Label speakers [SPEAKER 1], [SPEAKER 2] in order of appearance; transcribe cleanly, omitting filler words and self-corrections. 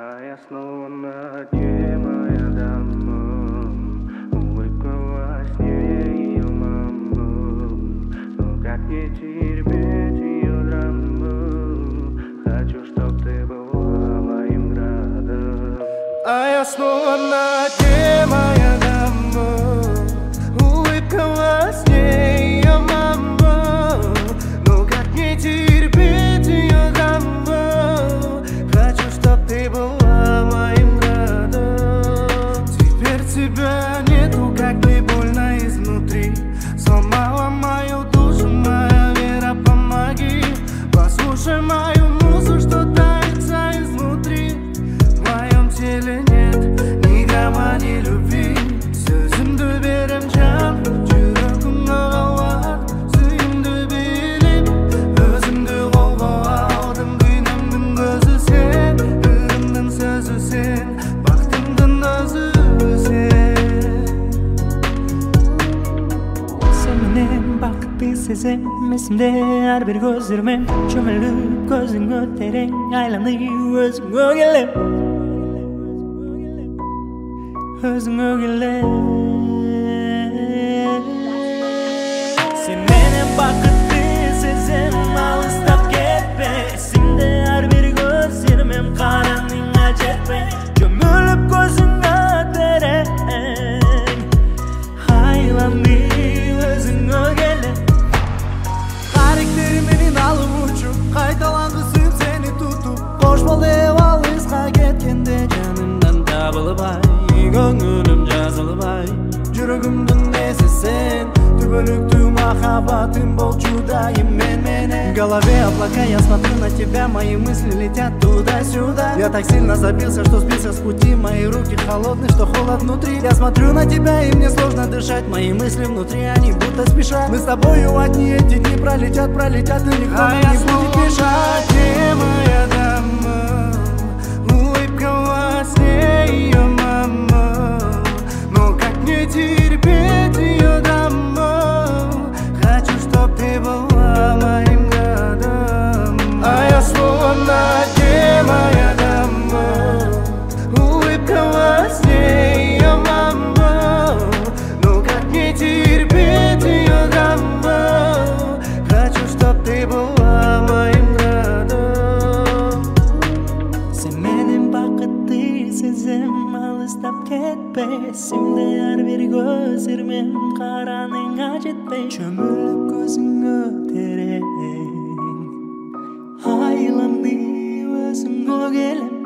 [SPEAKER 1] А я снова на дне, моя дама. Улыбка во сне ее маму. Но как не терпеть ее драму? Хочу, чтоб ты была моим градом. А я снова на дне, моя дама. Улыбка во сне ее маму. Но как не терпеть ее драму? Хочу, чтоб ты была моим градом. Теперь тебя нету, как мне больно изнутри. Сломала мою душу, моя вера, помоги. Послушай мою музу, что тается изнутри. В моем теле нет ни грамма, ни любви. Сөзімді берем жан, жүрегім ағалар. Сүйімді билеп, өзімді қолға алдым. Күнімнің көзі сен, өмірімнің сөзі сен, бақытымдың өзі сен.
[SPEAKER 2] Sen менен бақытты сезем, есімде әрбір көздермен. Чөміліп көзіңе терең, айланып өзіңе келем. Өзіңе келем. Sen менен бақытты сезем, алыстап кетпе. Есімде әрбір көздермен, қараңыңа жетпей. Чөміліп көзіңе терең, айланып өзіңе келем.
[SPEAKER 3] Karakterimin alıp uçup Kaytalanғысым seni tutup Қош бол деп алысқа кеткенде Жанымдан табылып ай Көңілім жазылып ай Жүрегімдің несі сен Түбөлүктүү махаббатым болчу дайым менен. В голове облака, я смотрю на тебя, мои мысли летят туда-сюда. Я так сильно забился, что сбился с пути. Мои руки холодны, что холод внутри. Я смотрю на тебя, и мне сложно дышать. Мои мысли внутри, они будто спешат. Мы с тобою одни эти дни пролетят, и никто нам не будет мешать.
[SPEAKER 1] Моя дама, улыбка во сне ее мама. Но как не терпеть ее драму? Хочу, чтоб ты была моим градом. А я снова на дне, моя дама. Улыбка во сне ее мама. Но как не терпеть ее драму? Хочу, чтоб ты была моим градом.
[SPEAKER 2] Sen менен бақытты сезем, алыстап кетпе. Есімде әрбір көздермен, қараныңа жетпей. Чөміліп көзіңе терең, айланып өзіңе келем.